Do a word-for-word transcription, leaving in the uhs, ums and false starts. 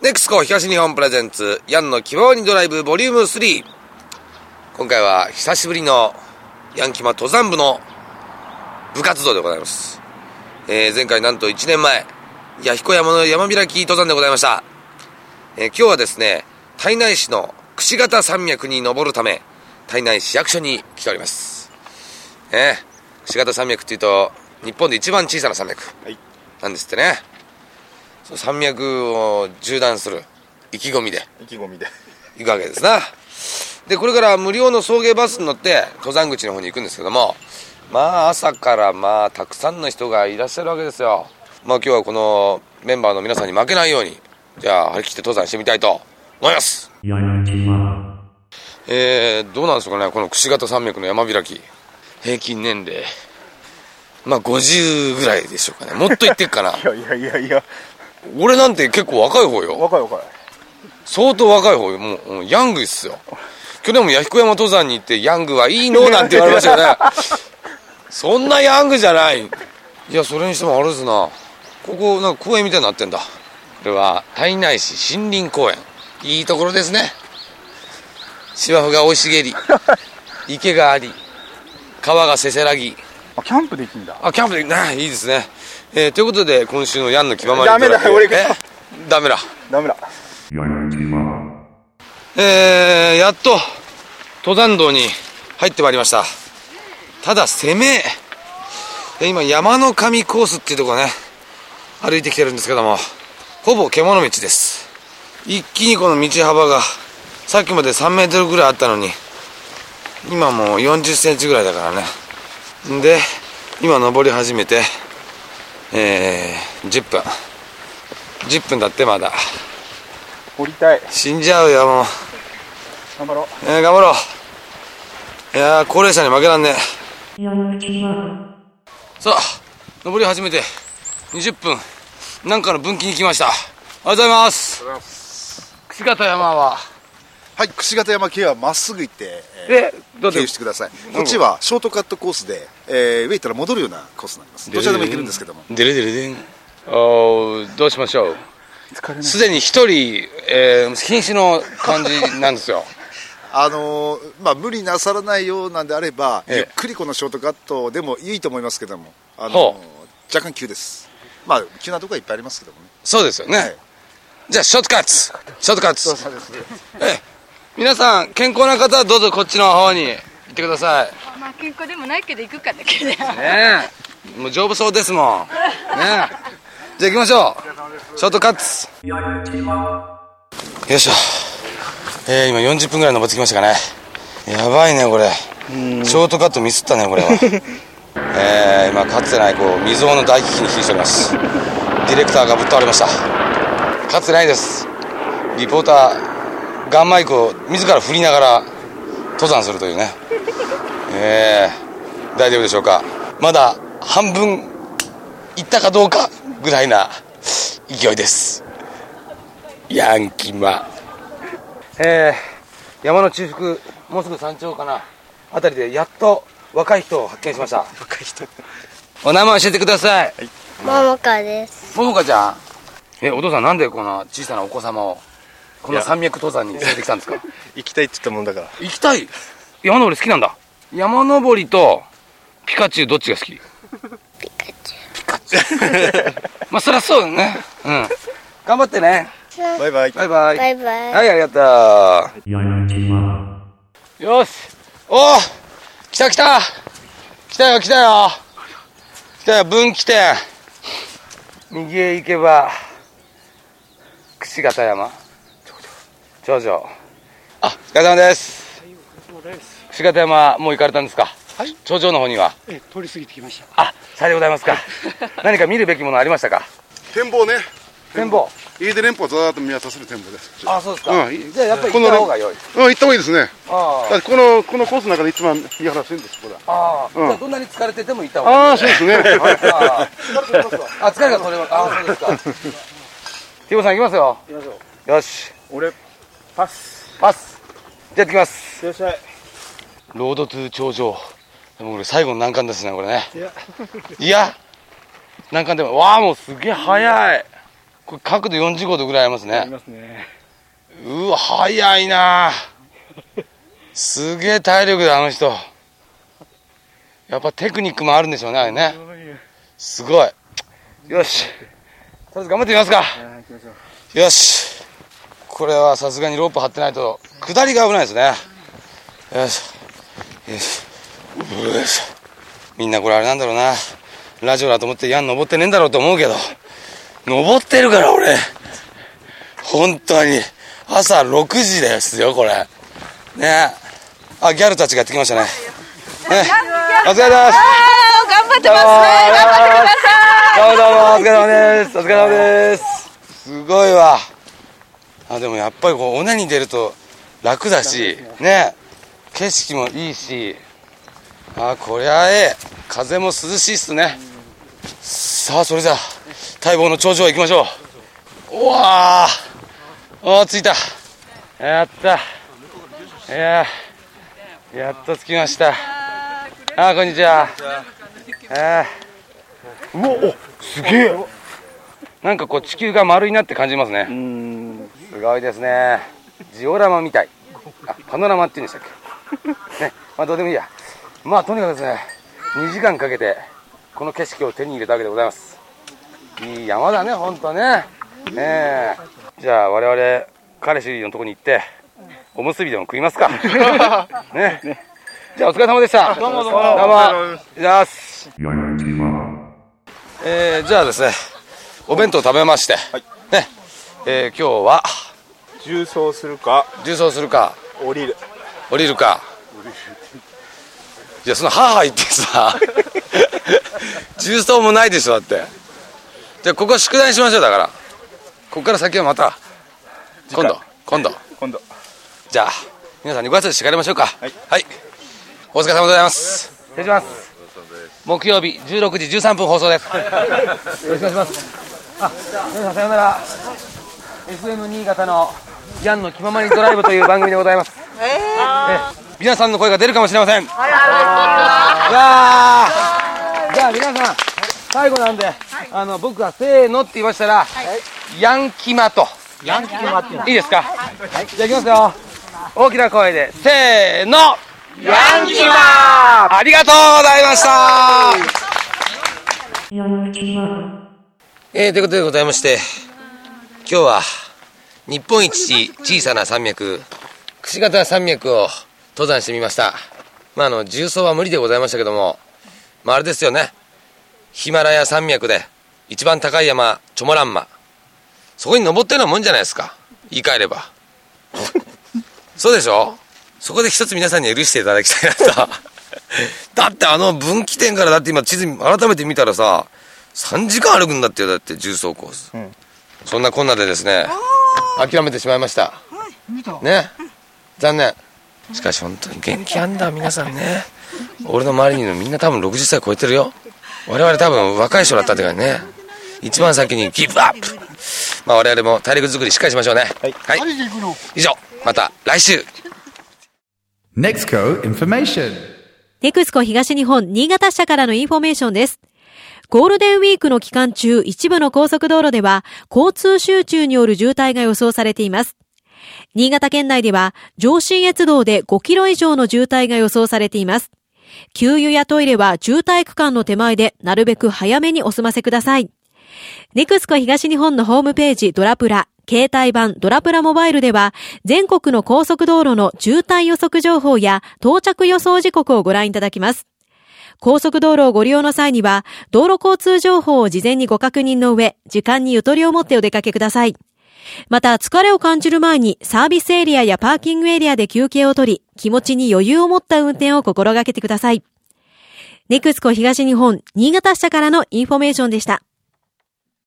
ネクスコ東日本プレゼンツヤンの気ままにドライブボリュームスリー。今回は久しぶりのヤンキマ登山部の部活動でございます。えー、前回なんといちねんまえ弥彦山の山開き登山でございました。えー、今日はですね、胎内市の櫛形山脈に登るため胎内市役所に来ております。えー、櫛形山脈っていうと日本で一番小さな山脈なんですってね。その山脈を縦断する意気込みで意気込みで行くわけですな。でこれから無料の送迎バスに乗って登山口の方に行くんですけども、まあ朝からまあたくさんの人がいらっしゃるわけですよ。まあ今日はこのメンバーの皆さんに負けないように、じゃあ張り切って登山してみたいと思います。えー、どうなんでしょうかね、この櫛形山脈の山開き平均年齢まあごじゅうぐらいでしょうかね。もっといってっかな。 いやいやいやいや、 俺なんて結構若い方よ。 若い若い、 相当若い方よ。もう、もうヤングですよ。去年も弥彦山登山に行ってヤングはいいのなんて言われましたよね。そんなヤングじゃない。いや、それにしてもあれですな、ここなんか公園みたいになってんだ。これは胎内市森林公園。いいところですね。芝生が生い茂り池があり川がせせらぎ、 あ、キャンプできんだ。 あ、キャンプできない、いいですね。えー、ということで今週のヤンの気ままにダメだ、俺がえダメだダメだ。 えー、やっと登山道に入ってまいりました。ただ攻めで今山の神コースっていうところね歩いてきてるんですけども、ほぼ獣道です。一気にこの道幅がさっきまでさんメートルぐらいあったのに今もうよんじゅっセンチぐらいだからね。で今登り始めてえー、じゅっぷんじゅっぷんだって。まだ降りたい。 死んじゃうよもう。 頑張ろう、 えー、頑張ろう。いやー、高齢者に負けらんねえ。さあ登り始めてにじゅっぷん、なんかの分岐に来ました。おはようございます。櫛形山ははい、櫛形山系はまっすぐ行って、 えー、 経由してください。こっちはショートカットコースで、えー、上行ったら戻るようなコースになります。どちらでも行けるんですけども。 デレデレデン。おー、どうしましょう。すでに一人、えー、瀕死の感じなんですよ。 あのー、まあ無理なさらないようなんであれば、 ええ、 ゆっくりこのショートカットでもいいと思いますけども、あのー、若干急です。まあ急なところはいっぱいありますけどもね。 そうですよね、はい、じゃあショートカットショートカットそうですね。 え皆さん健康な方はどうぞこっちの方に行ってください。 まあ健康でもないけど行くかだけでねえもう丈夫そうですもんね。えじゃあ行きましょう。ショートカットよいしょ。えー、今よんじゅっぷんぐらい登ってきましたかね。やばいねこれ。ショートカットミスったねこれは。えー、今かつてないこう未曾有の大危機に瀕しております。ディレクターがぶっ倒れました。かつてないです。リポーターガンマイクを自ら振りながら登山するというね。えー、大丈夫でしょうか。まだ半分いったかどうかぐらいな勢いです。ヤンキマ。えー、山の中腹もうすぐ山頂かなあたりでやっと若い人を発見しました。 若い人。 お名前教えてください。 ももかです。 ももかちゃん。え、お父さんなんでこんな小さなお子様をこの山脈登山に連れてきたんですか。 行きたいって言ったもんだから。 行きたい。山登り好きなんだ。山登りとピカチュウどっちが好き。 ピカチピカチュウまあそりゃそうよね。うん。頑張ってね。 ュウ。 バイバイ。 バイバイ。 バイバイ。 はい、ありがとう。よし。おー、来た来た来たよ来たよ来たよ。分岐点。右へ行けば櫛形山頂上。あ、お疲れ様です。櫛形山もう行かれたんですか。はい、頂上の方には。 ええ、通り過ぎてきました。 あ、さようでございますか。何か見るべきものありましたか。 展望ね。 展望。 飯田連峰をずーっと見渡せる展望です。 あ、そうですか。 うん、 じゃあやっぱり行った方が良い。 うん、行った方がいいですね。 あだってこのこのコースの中で一番見晴らせるんですこれ。 ああ、 うん、 じゃあどんなに疲れてても行った方がいい。 ああ、そうですね。はい、 ああ、疲れが取れます。ああ、そうですか。ティモさん行きますよ。 行きましょう。 よし。 俺パス。 パス。じゃあ行ってきます。 いらっしゃい。 ロードトゥ頂上。でもこれ最後の難関ですねこれね。 いや。 いや。難関でもわあもうすげえ早い。 これ角度よんじゅうごどぐらいありますね。 ありますね。 うわ、速いな。すげえ体力だ、あの人。やっぱテクニックもあるんでしょうね、あれね。すごい。よし。とりあえず頑張ってみますか。よし。これはさすがにロープ張ってないと、下りが危ないですね。よし。よし。よし。みんなこれあれなんだろうな。ラジオだと思ってヤン登ってねえんだろうと思うけど、登ってるから俺。本当に。朝ろくじですよ、これ。ね。あ、ギャルたちがやってきましたね。ね。お疲れ様です。 頑張ってますね。頑張ってください。 どうもどうも、お疲れ様です。お疲れ様です。すごいわ。あ、でもやっぱりこう、尾根に出ると楽だし、ね。景色もいいし、あ、こりゃええ。風も涼しいっすね。さあ、それじゃあ、待望の頂上へ行きましょう。うわー。おー、着いた。やった。いやー、やっと着きました。あー、こんにちは。あー、うお、お、すげえ。なんかこう地球が丸になって感じますね。すごいですね。ジオラマみたい。あ、パノラマって言うんでしたっけ。ね、まあどうでもいいや。まあとにかくですね、にじかんかけてこの景色を手に入れたわけでございます。いい山だね、ほんとね。ねえ。じゃあ我々彼氏のとこに行っておむすびでも食いますか。ね。じゃあお疲れ様でした。どうもどうも。どうも。じゃあ、えー、じゃあですね、お弁当食べまして、はい、ね、えー、今日は重走するか重走するか降りる降りるか。いや、その母言ってさ重走もないでしょ、だって。じゃあここは宿題にしましょう。だからここから先はまた今度今度今度。 じゃあ皆さんにご挨拶して帰りましょうか。はい、はい、お疲れ様でございます。失礼します。木曜日じゅうろくじじゅうさんぷん放送です。よろしくお願いします。あ、皆さんさようなら。 エフエム 新潟のヤンの気ままにドライブという番組でございます。えー、え皆さんの声が出るかもしれません。じゃあじゃあ皆さん最後なんで、はい、あの僕がせーのって言いましたら、はい、ヤンキマとヤンキマっていいですか。はい、じゃあいきますよ。大きな声でせーの、ヤンキマ。ありがとうございました。ヤンキマ。えー、ということでございまして、今日は日本一小さな山脈、櫛形山脈を登山してみました。まああの重走は無理でございましたけども、まああれですよね、ヒマラヤ山脈で一番高い山チョモランマ、そこに登ったようなもんじゃないですか、言い換えればそうでしょ。そこで一つ皆さんに許していただきたいなとだってあの分岐点からだって今地図改めて見たらさ、さんじかん歩くんだってよ。だって重走コース、うん、そんなこんなでですね諦めてしまいました。ね、残念。しかし本当に元気あんだ皆さんね。俺の周りにいるのみんな多分ろくじゅっさい超えてるよ。我々多分若い人だったってからね、一番先にギブアップ。まあ我々も体力作りしっかりしましょうね。はい、はい、以上、また来週。 Nexco Information。 ネクスコ東日本新潟支社からのインフォメーションです。ゴールデンウィークの期間中、一部の高速道路では交通集中による渋滞が予想されています。新潟県内では上信越道でごキロ以上の渋滞が予想されています。給油やトイレは渋滞区間の手前でなるべく早めにお済ませください。ネクスコ東日本のホームページドラプラ、携帯版ドラプラモバイルでは全国の高速道路の渋滞予測情報や到着予想時刻をご覧いただきます。高速道路をご利用の際には道路交通情報を事前にご確認の上、時間にゆとりを持ってお出かけください。また疲れを感じる前にサービスエリアやパーキングエリアで休憩を取り、気持ちに余裕を持った運転を心がけてください。ネクスコ東日本新潟支社からのインフォメーションでした。